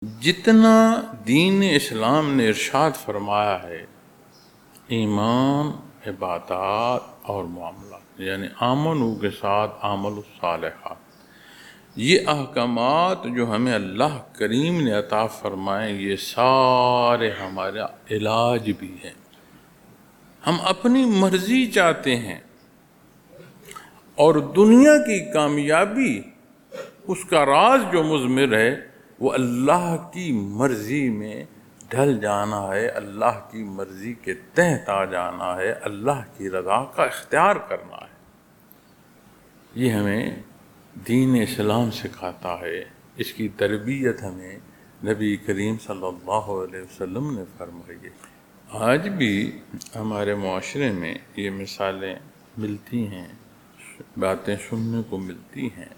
جتنا دین اسلام نے ارشاد فرمایا ہے ایمان، عبادات اور معاملات، یعنی آمنو کے ساتھ عمل الصالحات، یہ احکامات جو ہمیں اللہ کریم نے عطا فرمائے، یہ سارے ہمارا علاج بھی ہیں۔ ہم اپنی مرضی چاہتے ہیں اور دنیا کی کامیابی اس کا راز جو مضمر ہے وہ اللہ کی مرضی میں ڈھل جانا ہے، اللہ کی مرضی کے تحت آ جانا ہے، اللہ کی رضا کا اختیار کرنا ہے۔ یہ ہمیں دین اسلام سکھاتا ہے، اس کی تربیت ہمیں نبی کریم صلی اللہ علیہ وسلم نے فرمائی ہے۔ آج بھی ہمارے معاشرے میں یہ مثالیں ملتی ہیں، باتیں سننے کو ملتی ہیں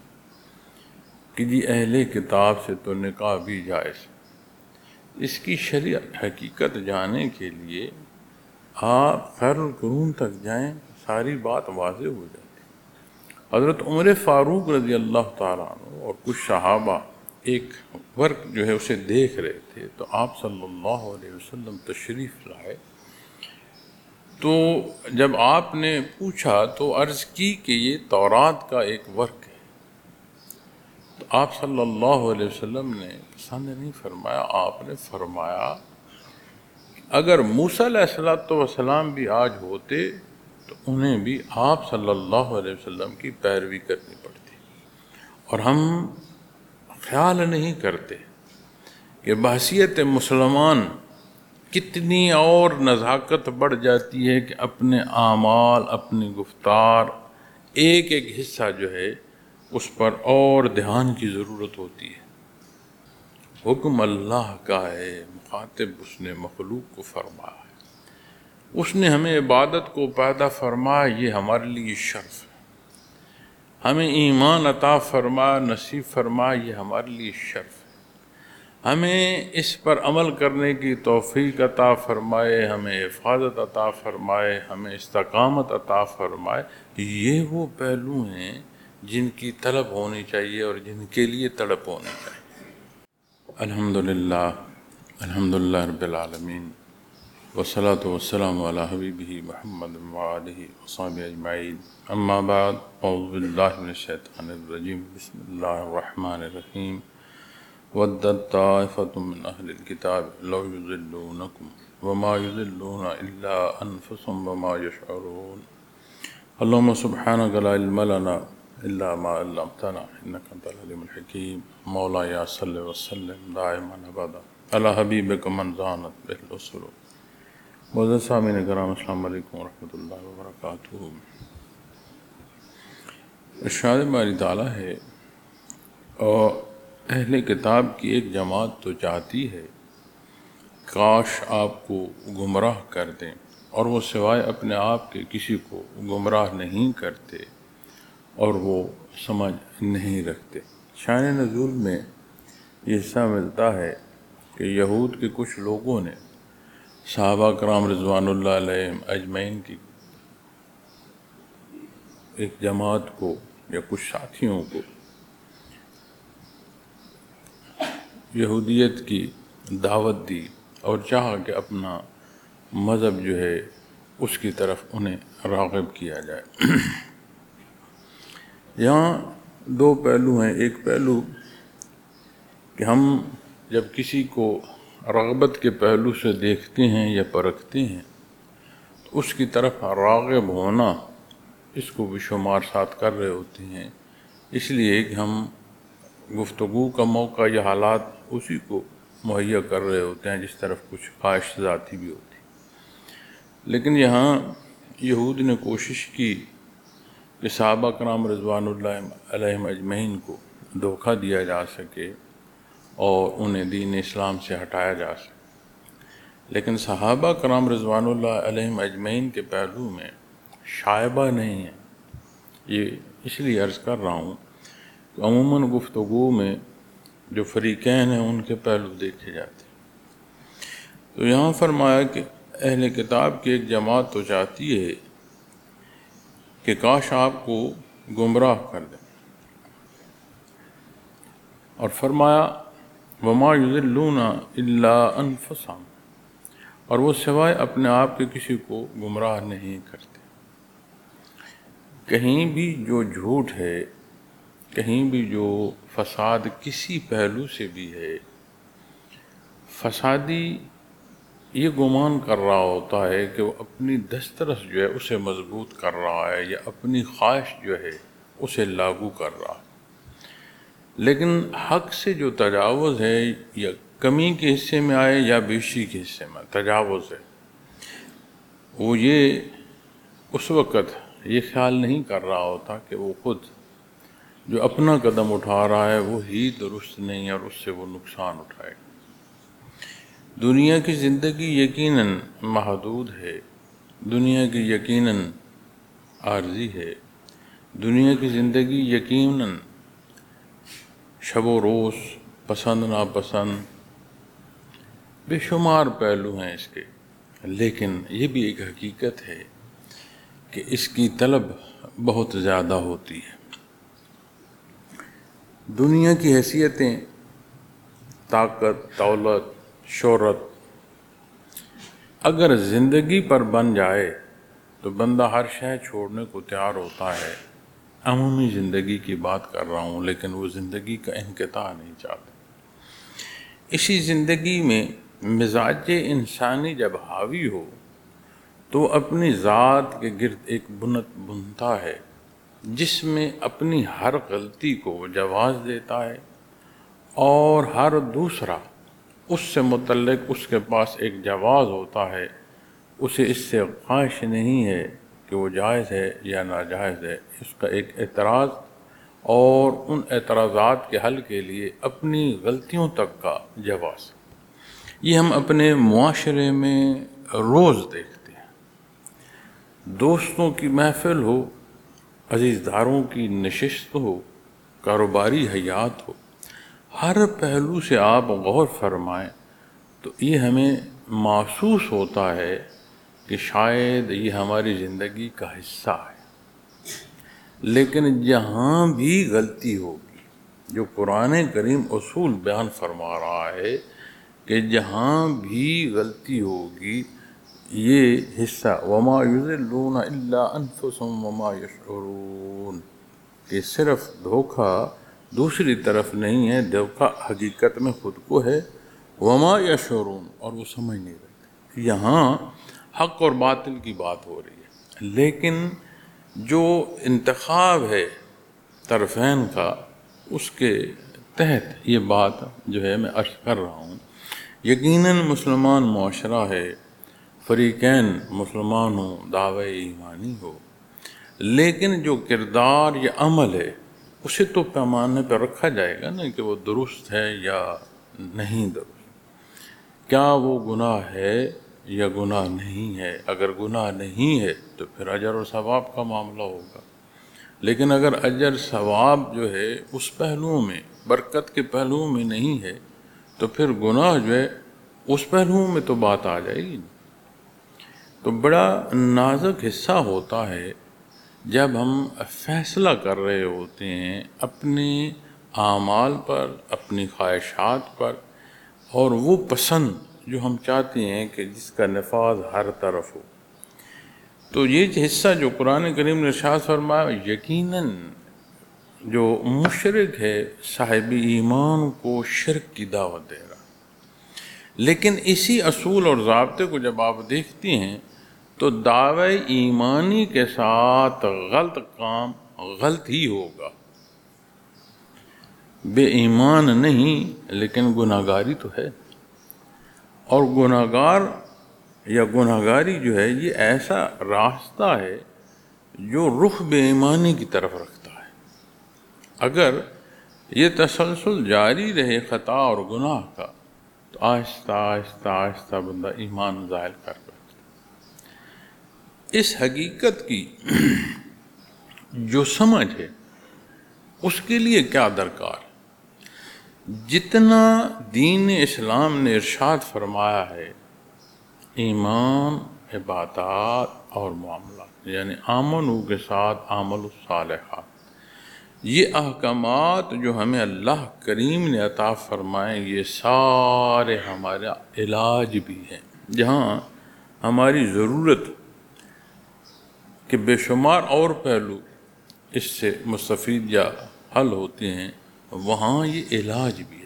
کہ جی اہل کتاب سے تو نکاح بھی جائز۔ اس کی شرعی حقیقت جاننے کے لیے آپ خیر القرون تک جائیں، ساری بات واضح ہو جاتی۔ حضرت عمر فاروق رضی اللہ تعالیٰ عنہ اور کچھ صحابہ ایک ورک جو ہے اسے دیکھ رہے تھے، تو آپ صلی اللہ علیہ وسلم تشریف لائے۔ تو جب آپ نے پوچھا تو عرض کی کہ یہ تورات کا ایک ورک ہے، تو آپ صلی اللہ علیہ وسلم نے پسند نہیں فرمایا۔ آپ نے فرمایا اگر موسیٰ علیہ السلام بھی آج ہوتے تو انہیں بھی آپ صلی اللہ علیہ وسلم کی پیروی کرنی پڑتی، اور ہم خیال نہیں کرتے کہ بحیثیت مسلمان کتنی اور نزاکت بڑھ جاتی ہے کہ اپنے اعمال، اپنی گفتار، ایک ایک حصہ جو ہے اس پر اور دھیان کی ضرورت ہوتی ہے۔ حکم اللہ کا ہے، مخاطب اس نے مخلوق کو فرمایا ہے، اس نے ہمیں عبادت کو پیدا فرمایا، یہ ہمارے لیے شرف ہے۔ ہمیں ایمان عطا فرمایا، نصیب فرمایا، یہ ہمارے لیے شرف ہے۔ ہمیں اس پر عمل کرنے کی توفیق عطا فرمائے، ہمیں حفاظت عطا فرمائے، ہمیں استقامت عطا فرمائے، یہ وہ پہلو ہیں جن کی طلب ہونی چاہیے اور جن کے لیے تڑپ ہونی چاہیے۔ الحمدللہ رب العالمین، والصلاة والسلام علی حبیبہ محمد وآلہ وصحبہ اجمعین، اما بعد، اعوذ باللہ من الشیطان الرجیم، بسم اللہ الرحمن الرحیم۔ وَدَّتْ طَائِفَةٌ مِّنْ أَهْلِ الْكِتَابِ لَوْ يُضِلُّونَكُمْ وَمَا يُضِلُّونَ إِلَّا أَنفُسَهُمْ وَمَا يَشْعُرُونَ اللهم سبحانك لا علم لنا إلا ما علمتنا إنك أنت العليم الحكيم مولاي صل وسلم دائما أبدا على حبيبك من زانت به الأسر۔ معزز سامعین کرام، السلام علیکم ورحمۃ اللہ وبرکاتہ۔ ارشاد باری تعالیٰ ہے اور اہل کتاب کی ایک جماعت تو چاہتی ہے کاش آپ کو گمراہ کر دیں، اور وہ سوائے اپنے آپ کے کسی کو گمراہ نہیں کرتے اور وہ سمجھ نہیں رکھتے۔ شان نزول میں یہ حصہ ملتا ہے کہ یہود کے کچھ لوگوں نے صحابہ کرام رضوان اللہ علیہم اجمعین کی ایک جماعت کو یا کچھ ساتھیوں کو یہودیت کی دعوت دی اور چاہا کہ اپنا مذہب جو ہے اس کی طرف انہیں راغب کیا جائے۔ یہاں دو پہلو ہیں۔ ایک پہلو کہ ہم جب کسی کو رغبت کے پہلو سے دیکھتے ہیں یا پرکھتے ہیں تو اس کی طرف راغب ہونا، اس کو بھی شمار ساتھ کر رہے ہوتے ہیں، اس لیے کہ ہم گفتگو کا موقع یا حالات اسی کو مہیا کر رہے ہوتے ہیں جس طرف کچھ خواہش ذاتی بھی ہوتی۔ لیکن یہاں یہود نے کوشش کی کہ صحابہ کرام رضوان اللہ علیہم اجمعین کو دھوکہ دیا جا سکے اور انہیں دین اسلام سے ہٹایا جا سکے، لیکن صحابہ کرام رضوان اللہ علیہم اجمعین کے پہلو میں شائبہ نہیں ہے۔ یہ اس لیے عرض کر رہا ہوں کہ عموماً گفتگو میں جو فریقین ہیں ان کے پہلو دیکھے جاتے ہیں۔ تو یہاں فرمایا کہ اہل کتاب کی ایک جماعت تو چاہتی ہے کہ کاش آپ کو گمراہ کر دیں، اور فرمایا وما یضلون الا انفسهم، اور وہ سوائے اپنے آپ کے کسی کو گمراہ نہیں کرتے۔ کہیں بھی جو جھوٹ ہے، کہیں بھی جو فساد کسی پہلو سے بھی ہے، فسادی یہ گمان کر رہا ہوتا ہے کہ وہ اپنی دسترس جو ہے اسے مضبوط کر رہا ہے، یا اپنی خواہش جو ہے اسے لاگو کر رہا ہے۔ لیکن حق سے جو تجاوز ہے، یا کمی کے حصے میں آئے یا بیشی کے حصے میں تجاوز ہے، وہ یہ اس وقت یہ خیال نہیں کر رہا ہوتا کہ وہ خود جو اپنا قدم اٹھا رہا ہے وہ ہی درست نہیں، اور اس سے وہ نقصان اٹھائے گا۔ دنیا کی زندگی یقیناً محدود ہے، دنیا کی یقیناً عارضی ہے، دنیا کی زندگی یقیناً شب و روز، پسند ناپسند، بے شمار پہلو ہیں اس کے، لیکن یہ بھی ایک حقیقت ہے کہ اس کی طلب بہت زیادہ ہوتی ہے۔ دنیا کی حیثیتیں، طاقت، دولت، شہرت اگر زندگی پر بن جائے تو بندہ ہر شے چھوڑنے کو تیار ہوتا ہے۔ عمومی زندگی کی بات کر رہا ہوں، لیکن وہ زندگی کا انقطاع نہیں چاہتا۔ اسی زندگی میں مزاج انسانی جب حاوی ہو تو وہ اپنی ذات کے گرد ایک بنت بنتا ہے، جس میں اپنی ہر غلطی کو وہ جواز دیتا ہے، اور ہر دوسرا اس سے متعلق اس کے پاس ایک جواز ہوتا ہے، اسے اس سے خواہش نہیں ہے کہ وہ جائز ہے یا ناجائز ہے، اس کا ایک اعتراض، اور ان اعتراضات کے حل کے لیے اپنی غلطیوں تک کا جواز۔ یہ ہم اپنے معاشرے میں روز دیکھتے ہیں۔ دوستوں کی محفل ہو، عزیزداروں کی نشست ہو، کاروباری حیات ہو، ہر پہلو سے آپ غور فرمائیں تو یہ ہمیں محسوس ہوتا ہے کہ شاید یہ ہماری زندگی کا حصہ ہے۔ لیکن جہاں بھی غلطی ہوگی، جو قرآن کریم اصول بیان فرما رہا ہے کہ جہاں بھی غلطی ہوگی، یہ حصہ وما یضلون الا انفسهم وما یشعرون، کہ صرف دھوکہ دوسری طرف نہیں ہے، دھوکہ حقیقت میں خود کو ہے، وما یشعرون، اور وہ سمجھ نہیں رہتے۔ یہاں حق اور باطل کی بات ہو رہی ہے، لیکن جو انتخاب ہے طرفین کا، اس کے تحت یہ بات جو ہے میں عرض کر رہا ہوں۔ یقیناً مسلمان معاشرہ ہے، فریقین مسلمان ہوں، دعوی ایمانی ہو، لیکن جو کردار یا عمل ہے اسے تو پیمانے پہ رکھا جائے گا نا کہ وہ درست ہے یا نہیں درست، کیا وہ گناہ ہے یا گناہ نہیں ہے۔ اگر گناہ نہیں ہے تو پھر اجر و ثواب کا معاملہ ہوگا، لیکن اگر اجر ثواب جو ہے اس پہلوؤں میں، برکت کے پہلوؤں میں نہیں ہے، تو پھر گناہ جو ہے اس پہلوؤں میں تو بات آ جائے گی۔ تو بڑا نازک حصہ ہوتا ہے جب ہم فیصلہ کر رہے ہوتے ہیں اپنے اعمال پر، اپنی خواہشات پر، اور وہ پسند جو ہم چاہتے ہیں کہ جس کا نفاذ ہر طرف ہو۔ تو یہ حصہ جو قرآن کریم نے ارشاد فرمایا، یقیناً جو مشرک ہے صاحب ایمان کو شرک کی دعوت دے رہا، لیکن اسی اصول اور ضابطے کو جب آپ دیکھتے ہیں تو دعوی ایمانی کے ساتھ غلط کام غلط ہی ہوگا۔ بے ایمان نہیں، لیکن گناہگاری تو ہے، اور گناہگار یا گناہگاری جو ہے یہ ایسا راستہ ہے جو رخ بے ایمانی کی طرف رکھتا ہے۔ اگر یہ تسلسل جاری رہے خطا اور گناہ کا تو آہستہ آہستہ آہستہ بندہ ایمان ظاہر کر بیٹھتا۔ اس حقیقت کی جو سمجھ ہے اس کے لیے کیا درکار ہے؟ جتنا دین اسلام نے ارشاد فرمایا ہے، ایمان، عبادات اور معاملات، یعنی آمنو کے ساتھ عمل الصالحات، یہ احکامات جو ہمیں اللہ کریم نے عطا فرمائے یہ سارے ہمارا علاج بھی ہیں، جہاں ہماری ضرورت کہ بے شمار اور پہلو اس سے مستفید یا حل ہوتے ہیں، وہاں یہ علاج بھی ہے۔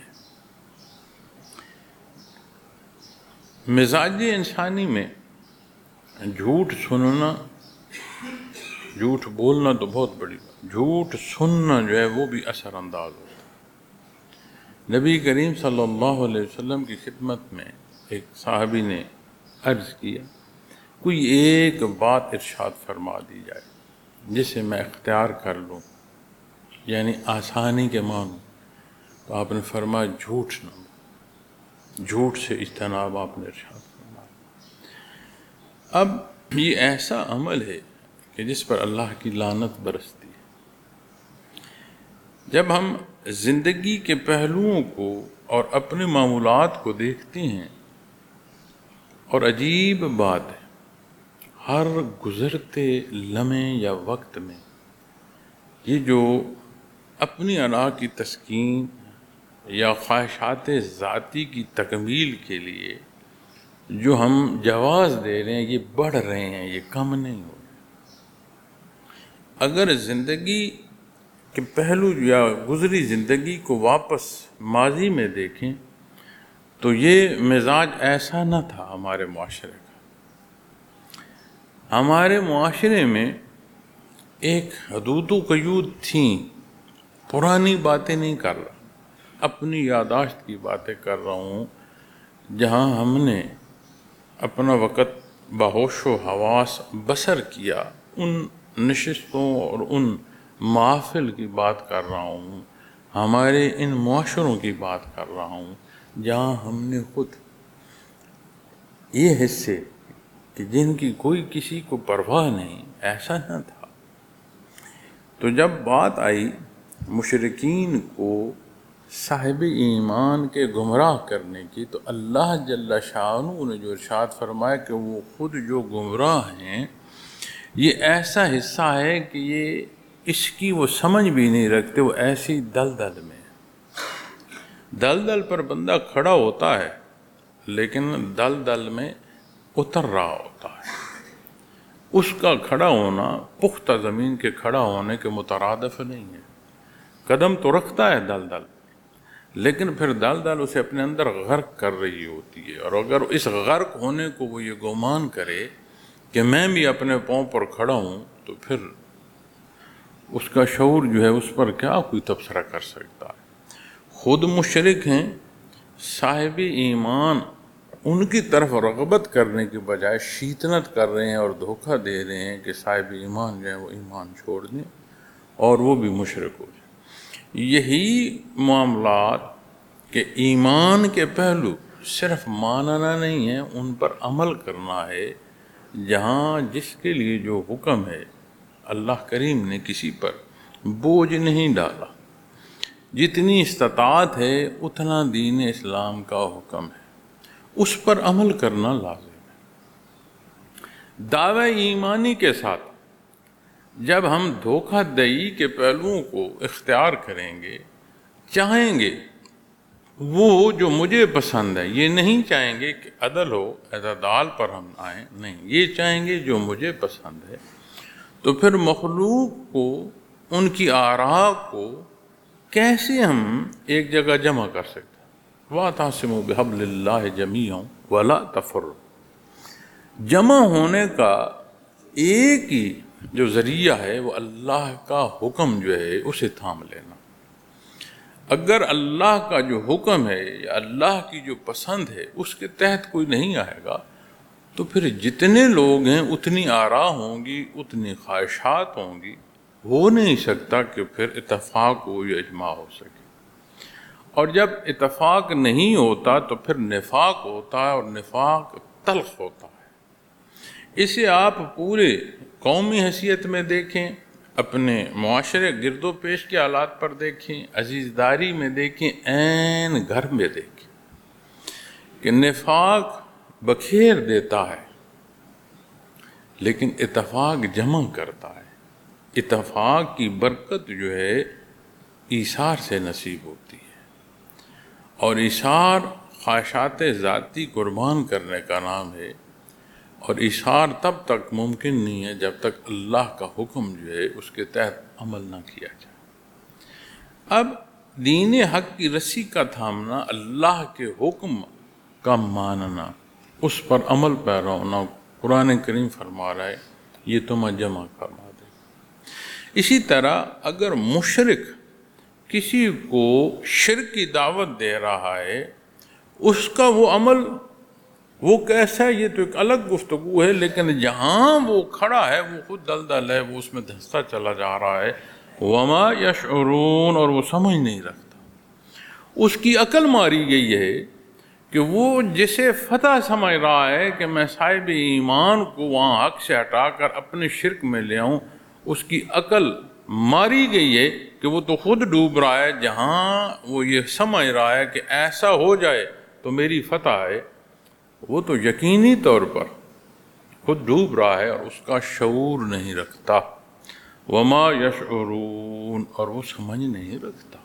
مزاج انسانی میں جھوٹ سننا، جھوٹ بولنا تو بہت بڑی بات، جھوٹ سننا جو ہے وہ بھی اثر انداز ہوتا ہے۔ نبی کریم صلی اللہ علیہ وسلم کی خدمت میں ایک صحابی نے عرض کیا، کوئی ایک بات ارشاد فرما دی جائے جسے میں اختیار کر لوں، یعنی آسانی کے مانوں، تو آپ نے فرمایا جھوٹ نہ بولو، جھوٹ سے اجتناب آپ نے ارشاد فرمایا۔ اب یہ ایسا عمل ہے کہ جس پر اللہ کی لعنت برستی ہے۔ جب ہم زندگی کے پہلوؤں کو اور اپنے معمولات کو دیکھتے ہیں، اور عجیب بات ہے ہر گزرتے لمحے یا وقت میں یہ جو اپنی انا کی تسکین یا خواہشات ذاتی کی تکمیل کے لیے جو ہم جواز دے رہے ہیں، یہ بڑھ رہے ہیں، یہ کم نہیں ہو رہے۔ اگر زندگی کے پہلو یا گزری زندگی کو واپس ماضی میں دیکھیں تو یہ مزاج ایسا نہ تھا ہمارے معاشرے کا۔ ہمارے معاشرے میں ایک حدود و قیود تھیں، پرانی باتیں نہیں کر رہا، اپنی یاداشت کی باتیں کر رہا ہوں، جہاں ہم نے اپنا وقت بہوش و حواس بسر کیا، ان نشستوں اور ان محافل کی بات کر رہا ہوں، ہمارے ان معاشروں کی بات کر رہا ہوں جہاں ہم نے خود یہ حصے کہ جن کی کوئی کسی کو پرواہ نہیں، ایسا نہ تھا۔ تو جب بات آئی مشرکین کو صاحب ایمان کے گمراہ کرنے کی، تو اللہ جل شانہ نے جو ارشاد فرمایا کہ وہ خود جو گمراہ ہیں، یہ ایسا حصہ ہے کہ یہ اس کی وہ سمجھ بھی نہیں رکھتے، وہ ایسی دلدل میں، دلدل پر بندہ کھڑا ہوتا ہے لیکن دلدل میں اتر رہا ہوتا ہے۔ اس کا کھڑا ہونا پختہ زمین کے کھڑا ہونے کے مترادف نہیں ہے۔ قدم تو رکھتا ہے دلدل، لیکن پھر دلدل اسے اپنے اندر غرق کر رہی ہوتی ہے، اور اگر اس غرق ہونے کو وہ یہ گمان کرے کہ میں بھی اپنے پاؤں پر کھڑا ہوں، تو پھر اس کا شعور جو ہے اس پر کیا کوئی تبصرہ کر سکتا ہے۔ خود مشرک ہیں، صاحب ایمان ان کی طرف رغبت کرنے کے بجائے شیطنت کر رہے ہیں اور دھوکہ دے رہے ہیں کہ صاحب ایمان جو ہے وہ ایمان چھوڑ دیں اور وہ بھی مشرک ہو جائیں۔ یہی معاملات کہ ایمان کے پہلو صرف ماننا نہیں ہے، ان پر عمل کرنا ہے، جہاں جس کے لیے جو حکم ہے اللہ کریم نے کسی پر بوجھ نہیں ڈالا، جتنی استطاعت ہے اتنا دین اسلام کا حکم ہے، اس پر عمل کرنا لازم ہے۔ دعوی ایمانی کے ساتھ جب ہم دھوکہ دہی کے پہلوؤں کو اختیار کریں گے، چاہیں گے وہ جو مجھے پسند ہے، یہ نہیں چاہیں گے کہ عدل ہو، اعتدال پر ہم آئیں، نہیں، یہ چاہیں گے جو مجھے پسند ہے، تو پھر مخلوق کو، ان کی آراء کو کیسے ہم ایک جگہ جمع کر سکتے ہیں؟ وَاعْتَصِمُوا بِحَبْلِ اللَّهِ جَمِيعًا وَلَا تَفَرَّقُوا۔ جمع ہونے کا ایک ہی جو ذریعہ ہے وہ اللہ کا حکم جو ہے اسے تھام لینا۔ اگر اللہ کا جو حکم ہے یا اللہ کی جو پسند ہے اس کے تحت کوئی نہیں آئے گا، تو پھر جتنے لوگ ہیں اتنی آراء ہوں گی، اتنی خواہشات ہوں گی، ہو نہیں سکتا کہ پھر اتفاق ہو یا اجماع ہو سکے۔ اور جب اتفاق نہیں ہوتا تو پھر نفاق ہوتا ہے، اور نفاق تلخ ہوتا ہے۔ اسے آپ پورے قومی حیثیت میں دیکھیں، اپنے معاشرے گرد و پیش کے حالات پر دیکھیں، عزیزداری میں دیکھیں، عین گھر میں دیکھیں کہ نفاق بکھیر دیتا ہے لیکن اتفاق جمع کرتا ہے۔ اتفاق کی برکت جو ہے ایثار سے نصیب ہوتی ہے، اور ایثار خواہشات ذاتی قربان کرنے کا نام ہے، اور ایثار تب تک ممکن نہیں ہے جب تک اللہ کا حکم جو ہے اس کے تحت عمل نہ کیا جائے۔ اب دین حق کی رسی کا تھامنا، اللہ کے حکم کا ماننا، اس پر عمل پیرا ہونا، قرآن کریم فرما رہا ہے یہ تمہیں جمع فرما دے۔ اسی طرح اگر مشرک کسی کو شرک کی دعوت دے رہا ہے، اس کا وہ عمل وہ کیسا ہے یہ تو ایک الگ گفتگو ہے، لیکن جہاں وہ کھڑا ہے وہ خود دلدل ہے، وہ اس میں دھنستا چلا جا رہا ہے۔ وما یشعرون، اور وہ سمجھ نہیں رکھتا، اس کی عقل ماری گئی ہے کہ وہ جسے فتح سمجھ رہا ہے کہ میں صاحب ایمان کو وہاں حق سے ہٹا کر اپنے شرک میں لے آؤں، اس کی عقل ماری گئی ہے کہ وہ تو خود ڈوب رہا ہے۔ جہاں وہ یہ سمجھ رہا ہے کہ ایسا ہو جائے تو میری فتح ہے، وہ تو یقینی طور پر خود ڈوب رہا ہے اور اس کا شعور نہیں رکھتا۔ وما یشعرون، اور وہ سمجھ نہیں رکھتا۔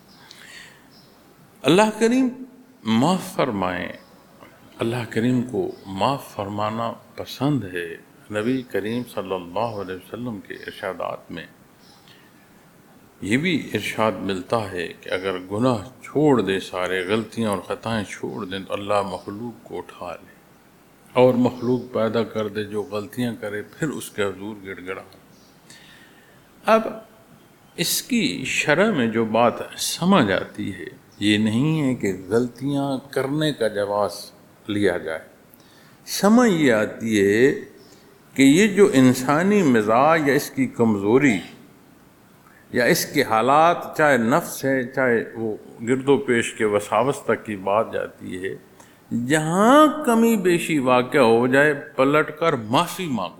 اللہ کریم معاف فرمائیں، اللہ کریم کو معاف فرمانا پسند ہے۔ نبی کریم صلی اللہ علیہ وسلم کے ارشادات میں یہ بھی ارشاد ملتا ہے کہ اگر گناہ چھوڑ دے، سارے غلطیاں اور خطائیں چھوڑ دیں تو اللہ مخلوق کو اٹھا لے اور مخلوق پیدا کر دے جو غلطیاں کرے، پھر اس کے حضور گڑ گڑا۔ اب اس کی شرح میں جو بات سمجھ آتی ہے یہ نہیں ہے کہ غلطیاں کرنے کا جواز لیا جائے، سمجھ یہ آتی ہے کہ یہ جو انسانی مزاج یا اس کی کمزوری یا اس کے حالات، چاہے نفس ہے چاہے وہ گرد و پیش کے وساوس تک کی بات جاتی ہے، جہاں کمی بیشی واقع ہو جائے پلٹ کر معافی مانگو۔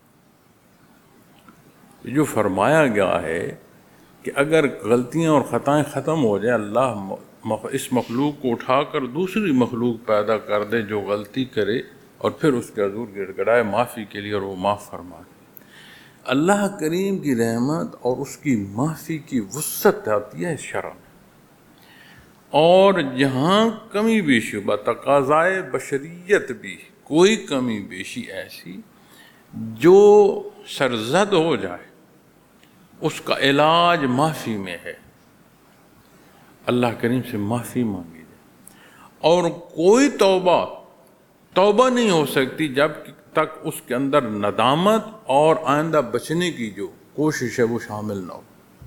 جو فرمایا گیا ہے کہ اگر غلطیاں اور خطائیں ختم ہو جائے، اللہ اس مخلوق کو اٹھا کر دوسری مخلوق پیدا کر دے جو غلطی کرے اور پھر اس کے حضور گڑ گڑائے معافی کے لیے اور وہ معاف فرما دے۔ اللہ کریم کی رحمت اور اس کی معافی کی وسعت آتی ہے شرع میں، اور جہاں کمی بیشی بتقاضائے بشریت بھی کوئی کمی بیشی ایسی جو سرزد ہو جائے، اس کا علاج معافی میں ہے۔ اللہ کریم سے معافی مانگی جائے، اور کوئی توبہ نہیں ہو سکتی جب تک اس کے اندر ندامت اور آئندہ بچنے کی جو کوشش ہے وہ شامل نہ ہو،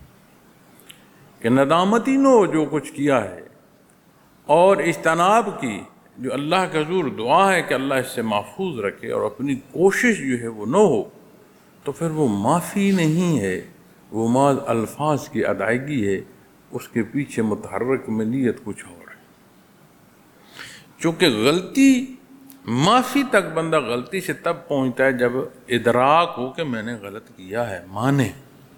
کہ ندامت ہی نہ ہو جو کچھ کیا ہے، اور اجتناب کی جو اللہ کے حضور دعا ہے کہ اللہ اس سے محفوظ رکھے، اور اپنی کوشش جو ہے وہ نہ ہو، تو پھر وہ معافی نہیں ہے، وہ محض الفاظ کی ادائیگی ہے، اس کے پیچھے متحرک میں نیت کچھ اور ہے۔ چونکہ غلطی، معافی تک بندہ غلطی سے تب پہنچتا ہے جب ادراک ہو کہ میں نے غلط کیا ہے، مانے۔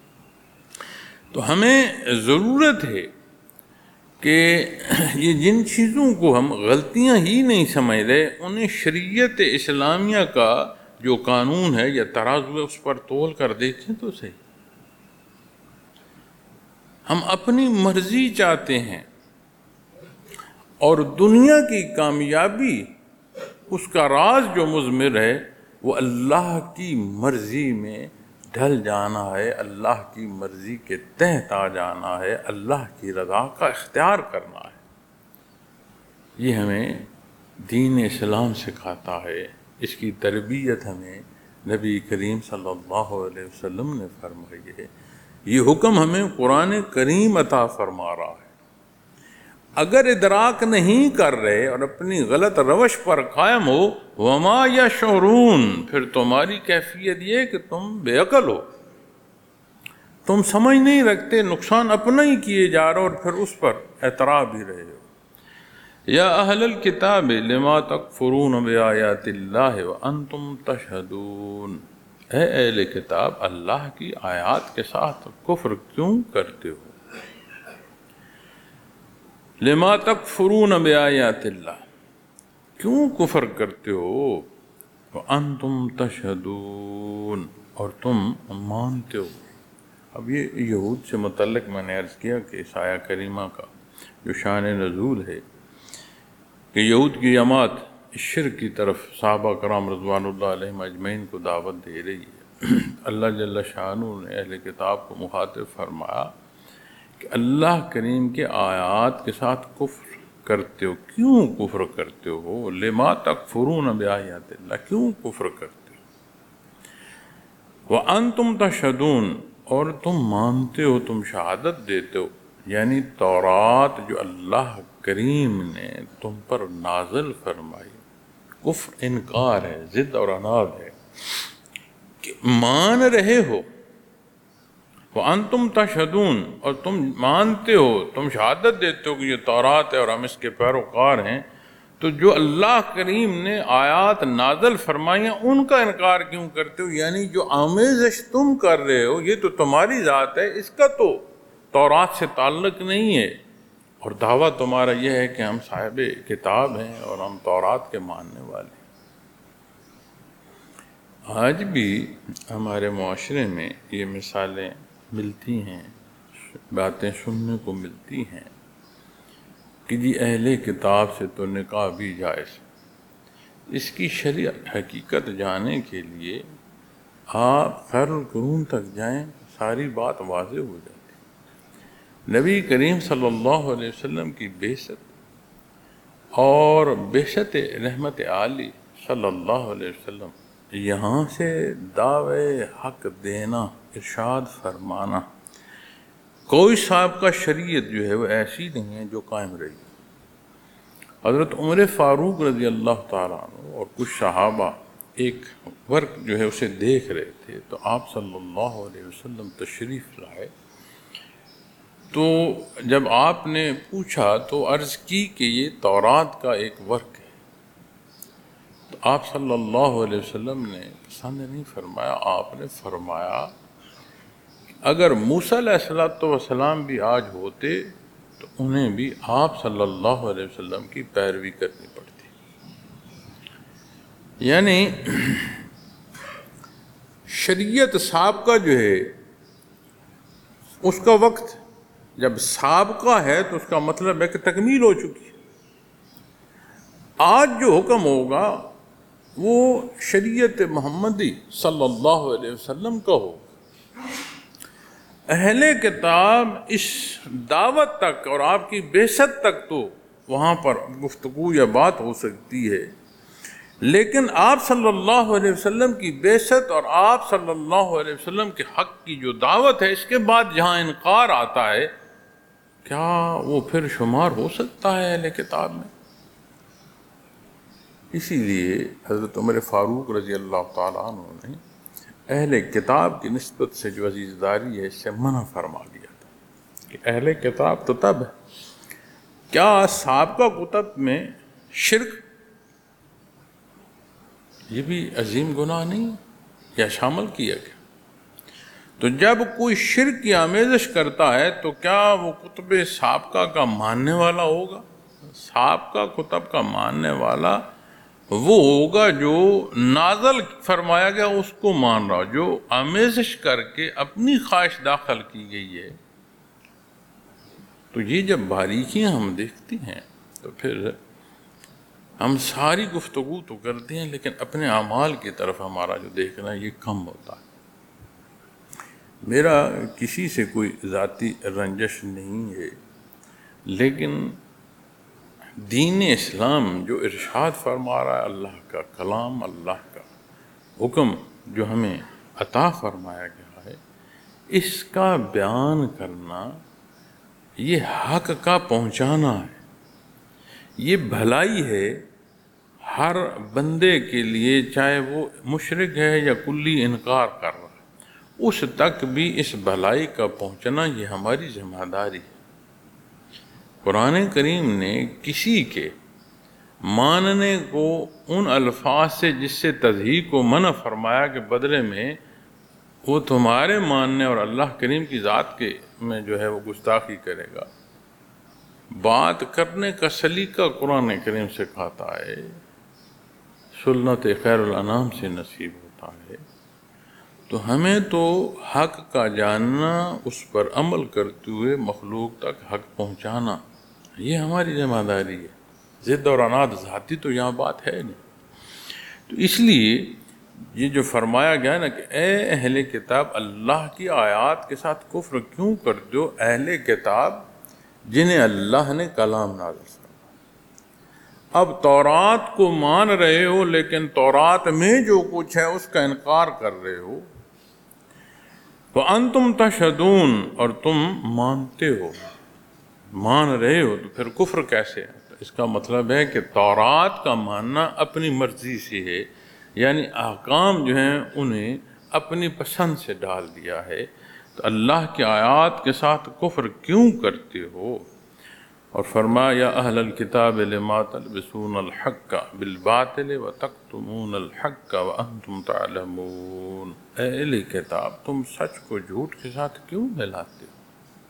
تو ہمیں ضرورت ہے کہ یہ جن چیزوں کو ہم غلطیاں ہی نہیں سمجھ رہے، انہیں شریعت اسلامیہ کا جو قانون ہے یا ترازو ہے اس پر تول کر دیکھیں تو صحیح۔ ہم اپنی مرضی چاہتے ہیں، اور دنیا کی کامیابی اس کا راز جو مضمر ہے وہ اللہ کی مرضی میں ڈھل جانا ہے، اللہ کی مرضی کے تحت آ جانا ہے، اللہ کی رضا کا اختیار کرنا ہے۔ یہ ہمیں دین اسلام سکھاتا ہے، اس کی تربیت ہمیں نبی کریم صلی اللہ علیہ وسلم نے فرمائی ہے، یہ حکم ہمیں قرآن کریم عطا فرما رہا ہے۔ اگر ادراک نہیں کر رہے اور اپنی غلط روش پر قائم ہو، وما یشعرون، پھر تمہاری کیفیت یہ ہے کہ تم بے عقل ہو، تم سمجھ نہیں رکھتے، نقصان اپنا ہی کیے جا رہے اور پھر اس پر اعتراف بھی رہے ہو۔ یا اہل الکتاب لما تکفرون بآیات اللہ وانتم تشہدون، اے اہل کتاب اللہ کی آیات کے ساتھ کفر کیوں کرتے ہو؟ لما تکفرون بآیات اللہ، کیوں کفر کرتے ہو؟ وانتم تشہدون، اور تم مانتے ہو۔ اب یہ یہود سے متعلق میں نے عرض کیا کہ اس آیہ کریمہ کا جو شان نزول ہے کہ یہود کی جماعت شرک کی طرف صحابہ کرام رضوان اللہ علیہم اجمعین کو دعوت دے رہی ہے۔ اللہ جل شانہ نے اہل کتاب کو مخاطب فرمایا کہ اللہ کریم کے آیات کے ساتھ کفر کرتے ہو، کیوں کفر کرتے ہو؟ لما تکفرون بآیات اللہ، کیوں کفر کرتے ہو؟ وَأَنْتُمْ تَشْهَدُونَ، اور تم مانتے ہو، تم شہادت دیتے ہو، یعنی تورات جو اللہ کریم نے تم پر نازل فرمائی۔ کفر انکار ہے، ضد اور عناد ہے کہ مان رہے ہو۔ وَأَنْتُمْ تَشْهَدُونَ، اور تم مانتے ہو، تم شہادت دیتے ہو کہ یہ تورات ہے اور ہم اس کے پیروکار ہیں، تو جو اللہ کریم نے آیات نازل فرمائیاں ان کا انکار کیوں کرتے ہو؟ یعنی جو آمیزش تم کر رہے ہو یہ تو تمہاری ذات ہے، اس کا تو تورات سے تعلق نہیں ہے، اور دعویٰ تمہارا یہ ہے کہ ہم صاحب کتاب ہیں اور ہم تورات کے ماننے والے ہیں۔ آج بھی ہمارے معاشرے میں یہ مثالیں ملتی ہیں، باتیں سننے کو ملتی ہیں کہ جی اہل کتاب سے تو نکاح بھی جائز ہے۔ اس کی شرعی حقیقت جاننے کے لیے آپ خیر القرون تک جائیں، ساری بات واضح ہو جاتی ہے۔ نبی کریم صلی اللہ علیہ وسلم کی بعثت اور بعثت رحمت عالی صلی اللہ علیہ وسلم، یہاں سے دعوے حق دینا، ارشاد فرمانا، کوئی سابقہ شریعت جو ہے وہ ایسی نہیں ہے جو قائم رہی۔ حضرت عمر فاروق رضی اللہ تعالیٰ عنہ اور کچھ صحابہ ایک ورک جو ہے اسے دیکھ رہے تھے، تو آپ صلی اللہ علیہ وسلم تشریف لائے، تو جب آپ نے پوچھا تو عرض کی کہ یہ تورات کا ایک ورک ہے، تو آپ صلی اللہ علیہ وسلم نے پسند نہیں فرمایا۔ آپ نے فرمایا اگر موسیٰ علیہ السلام بھی آج ہوتے تو انہیں بھی آپ صلی اللہ علیہ وسلم کی پیروی کرنی پڑتی۔ یعنی شریعت سابقہ جو ہے اس کا وقت جب سابقہ ہے تو اس کا مطلب ہے کہ تکمیل ہو چکی ہے۔ آج جو حکم ہوگا وہ شریعت محمدی صلی اللہ علیہ وسلم کا ہوگا۔ اہل کتاب اس دعوت تک اور آپ کی بعثت تک تو وہاں پر گفتگو یا بات ہو سکتی ہے، لیکن آپ صلی اللہ علیہ وسلم کی بعثت اور آپ صلی اللہ علیہ وسلم کے حق کی جو دعوت ہے، اس کے بعد جہاں انکار آتا ہے، کیا وہ پھر شمار ہو سکتا ہے اہل کتاب میں؟ اسی لیے حضرت عمر فاروق رضی اللہ تعالیٰ عنہ نے اہل کتاب کی نسبت سے جو عزیزداری ہے اس سے منع فرما دیا تھا کہ اہل کتاب تو تب ہے، کیا سابقہ کتب میں شرک یہ بھی عظیم گناہ نہیں یا شامل کیا گیا؟ تو جب کوئی شرک کی آمیزش کرتا ہے تو کیا وہ کتب سابقہ کا ماننے والا ہوگا؟ سابقہ کتب کا ماننے والا وہ ہوگا جو نازل فرمایا گیا اس کو مان رہا، جو آمیزش کر کے اپنی خواہش داخل کی گئی ہے۔ تو یہ جب باریکیاں ہم دیکھتے ہیں تو پھر ہم ساری گفتگو تو کرتے ہیں لیکن اپنے اعمال کی طرف ہمارا جو دیکھنا یہ کم ہوتا ہے۔ میرا کسی سے کوئی ذاتی رنجش نہیں ہے، لیکن دین اسلام جو ارشاد فرما رہا ہے، اللہ کا کلام، اللہ کا حکم جو ہمیں عطا فرمایا گیا ہے، اس کا بیان کرنا، یہ حق کا پہنچانا ہے، یہ بھلائی ہے ہر بندے کے لیے، چاہے وہ مشرک ہے یا کلی انکار کر رہا ہے، اس تک بھی اس بھلائی کا پہنچنا یہ ہماری ذمہ داری ہے۔ قرآن کریم نے کسی کے ماننے کو ان الفاظ سے جس سے تضحیق کو منع فرمایا کہ بدلے میں وہ تمہارے ماننے اور اللہ کریم کی ذات کے میں جو ہے وہ گستاخی کرے گا، بات کرنے کا سلیقہ قرآن کریم سکھاتا ہے، سنت خیر الانام سے نصیب ہوتا ہے، تو ہمیں تو حق کا جاننا، اس پر عمل کرتے ہوئے مخلوق تک حق پہنچانا، یہ ہماری ذمہ داری ہے۔ ضد اور عناد ذاتی تو یہاں بات ہے نہیں۔ تو اس لیے یہ جو فرمایا گیا نا کہ اے اہل کتاب، اللہ کی آیات کے ساتھ کفر کیوں کرتے ہو؟ اہل کتاب جنہیں اللہ نے کلام نازل کیا، اب تورات کو مان رہے ہو لیکن تورات میں جو کچھ ہے اس کا انکار کر رہے ہو، وَأَنْتُمْ تَشْهَدُونَ، اور تم مانتے ہو، مان رہے ہو، تو پھر کفر کیسے ہے؟ تو اس کا مطلب ہے کہ تورات کا ماننا اپنی مرضی سے ہے، یعنی احکام جو ہیں انہیں اپنی پسند سے ڈال دیا ہے۔ تو اللہ کی آیات کے ساتھ کفر کیوں کرتے ہو؟ اور فرمایا یا اہل الکتاب لما تلبسون الحق بالباطل وتکتمون الحق وانتم تعلمون، اے اہل کتاب تم سچ کو جھوٹ کے ساتھ کیوں ملاتے ہو؟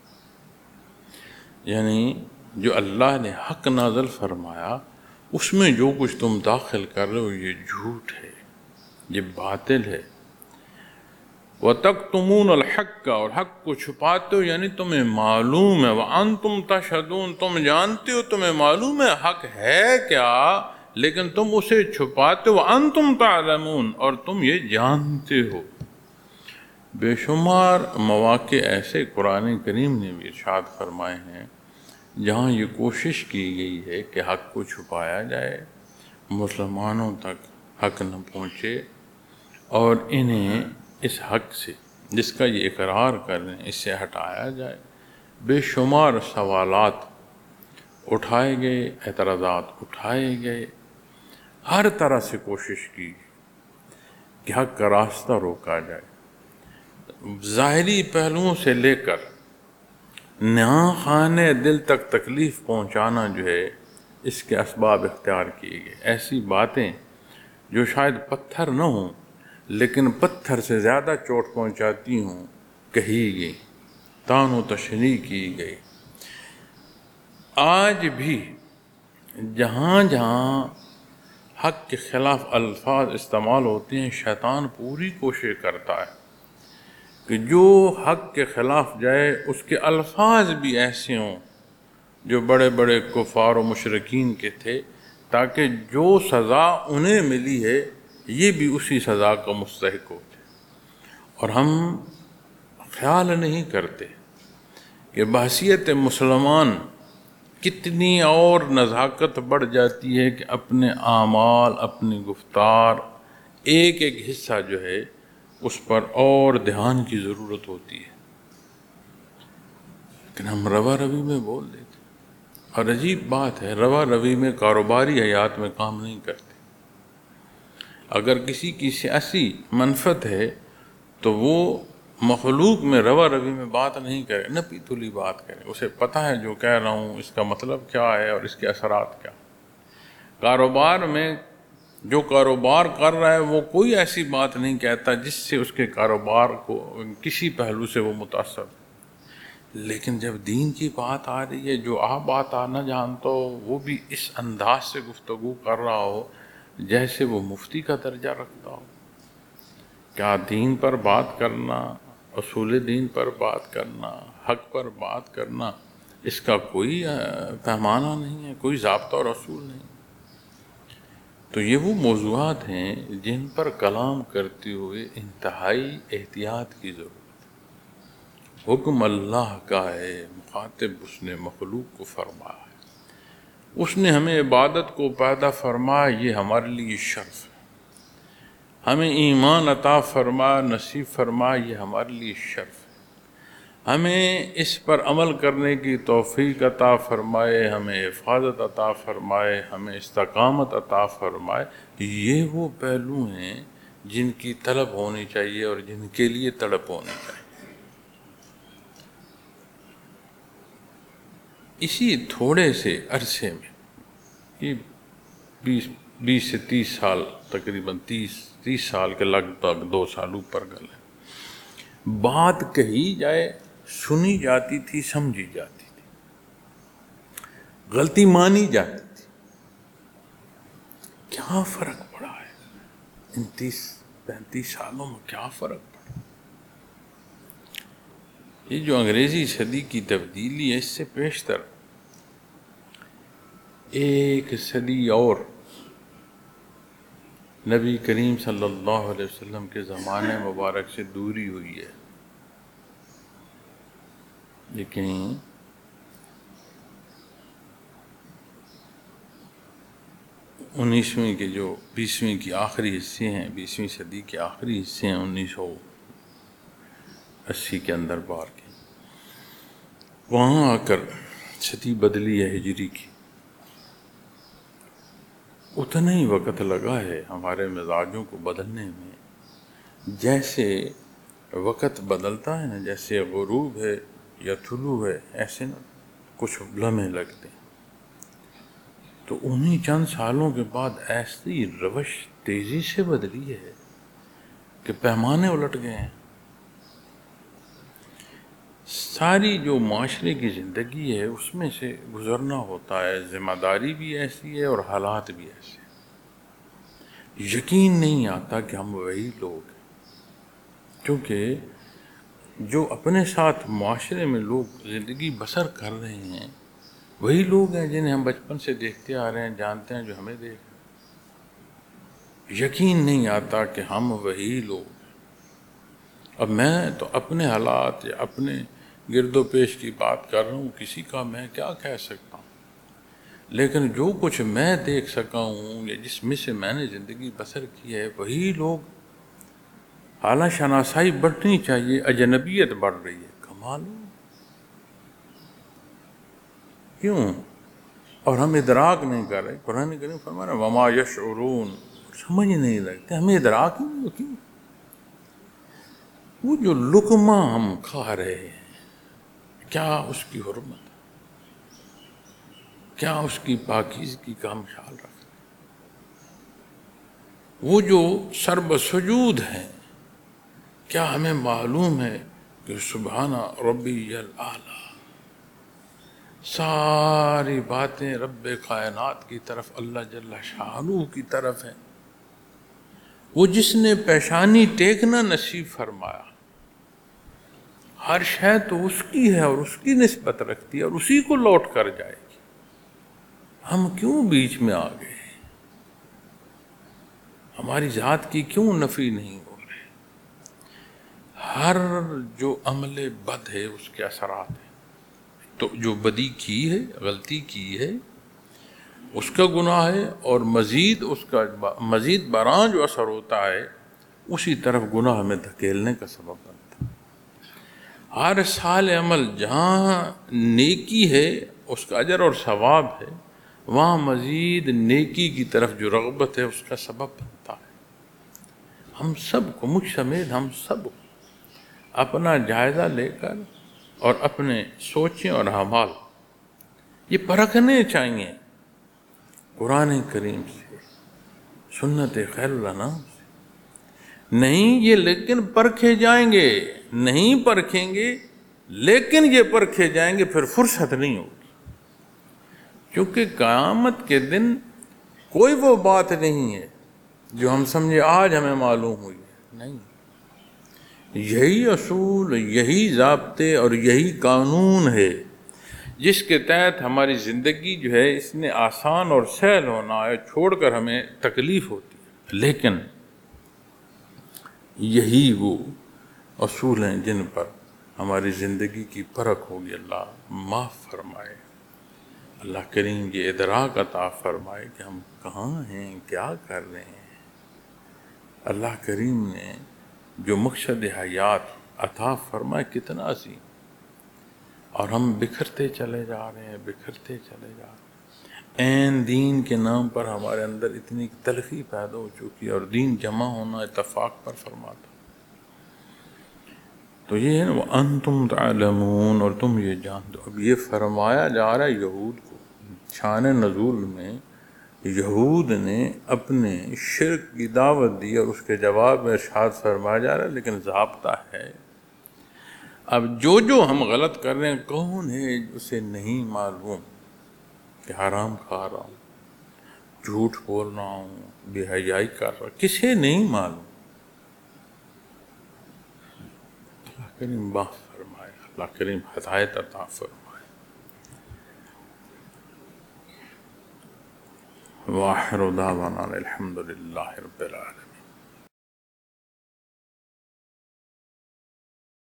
یعنی جو اللہ نے حق نازل فرمایا اس میں جو کچھ تم داخل کر رہے ہو یہ جھوٹ ہے، یہ باطل ہے۔ وَتَكْتُمُونَ الْحَقَّ، اور حق کو چھپاتے ہو، یعنی تمہیں معلوم ہے، وَأَنْتُمْ تَشْهَدُونَ، تم جانتے ہو، تمہیں معلوم ہے حق ہے کیا، لیکن تم اسے چھپاتے ہو، وَأَنْتُمْ تَعْلَمُونَ، اور تم یہ جانتے ہو۔ بے شمار مواقع ایسے قرآن کریم نے بھی ارشاد فرمائے ہیں جہاں یہ کوشش کی گئی ہے کہ حق کو چھپایا جائے، مسلمانوں تک حق نہ پہنچے، اور انہیں اس حق سے جس کا یہ اقرار کر رہے ہیں اس سے ہٹایا جائے۔ بے شمار سوالات اٹھائے گئے، اعتراضات اٹھائے گئے، ہر طرح سے کوشش کی کہ حق کا راستہ روکا جائے، ظاہری پہلوؤں سے لے کر نہاں خانے دل تک تکلیف پہنچانا جو ہے اس کے اسباب اختیار کیے گئے۔ ایسی باتیں جو شاید پتھر نہ ہوں لیکن پتھر سے زیادہ چوٹ پہنچاتی ہوں کہی گئی، طعن و تشنیع کی گئی۔ آج بھی جہاں جہاں حق کے خلاف الفاظ استعمال ہوتے ہیں، شیطان پوری کوشش کرتا ہے کہ جو حق کے خلاف جائے اس کے الفاظ بھی ایسے ہوں جو بڑے بڑے کفار و مشرکین کے تھے، تاکہ جو سزا انہیں ملی ہے یہ بھی اسی سزا کا مستحق ہو جائے۔ اور ہم خیال نہیں کرتے کہ بحیثیت مسلمان کتنی اور نزاکت بڑھ جاتی ہے کہ اپنے اعمال، اپنی گفتار، ایک ایک حصہ جو ہے اس پر اور دھیان کی ضرورت ہوتی ہے، لیکن ہم روا روی میں بول دیتے۔ اور عجیب بات ہے، روا روی میں کاروباری حیات میں کام نہیں کرتے۔ اگر کسی کی سیاسی منفعت ہے تو وہ مخلوق میں روا روی میں بات نہیں کرے، نہ پیتولی بات کرے، اسے پتہ ہے جو کہہ رہا ہوں اس کا مطلب کیا ہے اور اس کے اثرات کیا۔ کاروبار میں جو کاروبار کر رہا ہے وہ کوئی ایسی بات نہیں کہتا جس سے اس کے کاروبار کو کسی پہلو سے وہ متاثر ہو، لیکن جب دین کی بات آ رہی ہے، جو آپ بات آنا جانتا ہو وہ بھی اس انداز سے گفتگو کر رہا ہو جیسے وہ مفتی کا درجہ رکھتا ہو۔ کیا دین پر بات کرنا، اصول دین پر بات کرنا، حق پر بات کرنا، اس کا کوئی پیمانہ نہیں ہے، کوئی ضابطہ اور اصول نہیں۔ تو یہ وہ موضوعات ہیں جن پر کلام کرتے ہوئے انتہائی احتیاط کی ضرورت ہے۔ حکم اللہ کا ہے، مخاطب اس نے مخلوق کو فرمایا ہے، اس نے ہمیں عبادت کو پیدا فرمایا، یہ ہمارے لیے شرف ہے۔ ہمیں ایمان عطا فرمایا، نصیب فرمایا، یہ ہمارے لیے شرف ہے۔ ہمیں اس پر عمل کرنے کی توفیق عطا فرمائے، ہمیں حفاظت عطا فرمائے، ہمیں استقامت عطا فرمائے، یہ وہ پہلو ہیں جن کی طلب ہونی چاہیے اور جن کے لیے تڑپ ہونی چاہیے۔ اسی تھوڑے سے عرصے میں، یہ 20 سے 30 سال، تقریباً 30 سال کے لگ بھگ 2 سال اوپر گئے، بات کہی جائے سنی جاتی تھی، سمجھی جاتی تھی، غلطی مانی جاتی تھی۔ کیا فرق پڑا ہے ان 30-35 سالوں میں؟ کیا فرق پڑا؟ یہ جو انگریزی صدی کی تبدیلی ہے، اس سے پیشتر ایک صدی اور نبی کریم صلی اللہ علیہ وسلم کے زمانے مبارک سے دوری ہوئی ہے. لیکن 19ویں کے جو 20ویں کی آخری حصے ہیں، 20ویں صدی کے آخری حصے ہیں، 1980 کے اندر بار کے، وہاں آ کر صدی بدلی ہے ہجری کی. اتنا ہی وقت لگا ہے ہمارے مزاجوں کو بدلنے میں، جیسے وقت بدلتا ہے نا، جیسے غروب ہے یا طلوع ہے، ایسے نا کچھ لمحے لگتے ہیں. تو انہی چند سالوں کے بعد ایسی روش تیزی سے بدلی ہے کہ پیمانے الٹ گئے ہیں. ساری جو معاشرے کی زندگی ہے اس میں سے گزرنا ہوتا ہے، ذمہ داری بھی ایسی ہے اور حالات بھی ایسے ہیں. یقین نہیں آتا کہ ہم وہی لوگ ہیں، کیونکہ جو اپنے ساتھ معاشرے میں لوگ زندگی بسر کر رہے ہیں وہی لوگ ہیں جنہیں ہم بچپن سے دیکھتے آ رہے ہیں، جانتے ہیں، جو ہمیں دیکھ رہے ہیں. یقین نہیں آتا کہ ہم وہی لوگ ہیں. اب میں تو اپنے حالات یا اپنے گرد و پیش کی بات کر رہا ہوں، کسی کا میں کیا کہہ سکتا ہوں، لیکن جو کچھ میں دیکھ سکا ہوں یا جس میں سے میں نے زندگی بسر کی ہے وہی لوگ. اعلیٰ شناسائی بڑھنی چاہیے، اجنبیت بڑھ رہی ہے. کمال کیوں؟ اور ہم ادراک نہیں کر رہے. قرآن کریم فرما رہا ہے وما یشعرون، سمجھ نہیں رکھتے، ہمیں ادراک ہی نہیں ہوتی. وہ جو لقمہ ہم کھا رہے ہیں، کیا اس کی حرمت، کیا اس کی پاکیزگی کا ہم خیال رکھتے ہیں؟ وہ جو سرب سجود ہیں، کیا ہمیں معلوم ہے کہ سبحان ربی الاعلی، ساری باتیں رب کائنات کی طرف، اللہ جل شانہ کی طرف ہیں. وہ جس نے پیشانی ٹیکنا نصیب فرمایا، ہر شے تو اس کی ہے اور اس کی نسبت رکھتی ہے اور اسی کو لوٹ کر جائے گی. ہم کیوں بیچ میں آ گئے؟ ہماری ذات کی کیوں نفی نہیں ہو رہے؟ ہر جو عمل بد ہے اس کے اثرات ہیں. تو جو بدی کی ہے، غلطی کی ہے، اس کا گناہ ہے، اور مزید اس کا مزید برآں جو اثر ہوتا ہے اسی طرف گناہ ہمیں دھکیلنے کا سبب بنتا ہے. ہر سال عمل جہاں نیکی ہے اس کا اجر اور ثواب ہے، وہاں مزید نیکی کی طرف جو رغبت ہے اس کا سبب بنتا ہے. ہم سب کو، مجھ سمیت ہم سب کو اپنا جائزہ لے کر اور اپنے سوچیں اور اعمال یہ پرکھنے چاہیے قرآن کریم سے، سنت خیر الانام سے. نہیں یہ لیکن پرکھے جائیں گے، نہیں پرکھیں گے لیکن یہ پرکھے جائیں گے، پھر فرصت نہیں ہوگی. کیونکہ قیامت کے دن کوئی وہ بات نہیں ہے جو ہم سمجھے آج ہمیں معلوم ہوئی ہے. نہیں، یہی اصول، یہی ضابطے اور یہی قانون ہے جس کے تحت ہماری زندگی جو ہے اس نے آسان اور سہل ہونا ہے، چھوڑ کر ہمیں تکلیف ہوتی ہے. لیکن یہی وہ اصول ہیں جن پر ہماری زندگی کی پرکھ ہوگی. اللہ معاف فرمائے، اللہ کریم یہ ادراک عطا فرمائے کہ ہم کہاں ہیں، کیا کر رہے ہیں. اللہ کریم نے جو مقصد حیات عطا فرمائے کتنا عظیم، اور ہم بکھرتے چلے جا رہے ہیں، بکھرتے چلے جا رہے ہیں. عین دین کے نام پر ہمارے اندر اتنی تلخی پیدا ہو چکی ہے، اور دین جمع ہونا اتفاق پر فرماتا. تو یہ ہے نا وَأَنْتُمْ تَعْلَمُونَ، اور تم یہ جان دو. اب یہ فرمایا جا رہا ہے یہود کو. شان نزول میں یہود نے اپنے شرک کی دعوت دی اور اس کے جواب میں ارشاد فرمایا جا رہا ہے، لیکن ضابطہ ہے. اب جو ہم غلط کر رہے ہیں، کون ہے اسے نہیں معلوم کہ حرام کھا رہا ہوں، جھوٹ بول رہا ہوں، بے حیائی کر رہا ہوں، کسے نہیں معلوم. اللہ کریم معاف فرمائے. اللہ کریم ہدایت عطا فرمائے۔ وآخر دعوانا الحمد للہ رب العالمین۔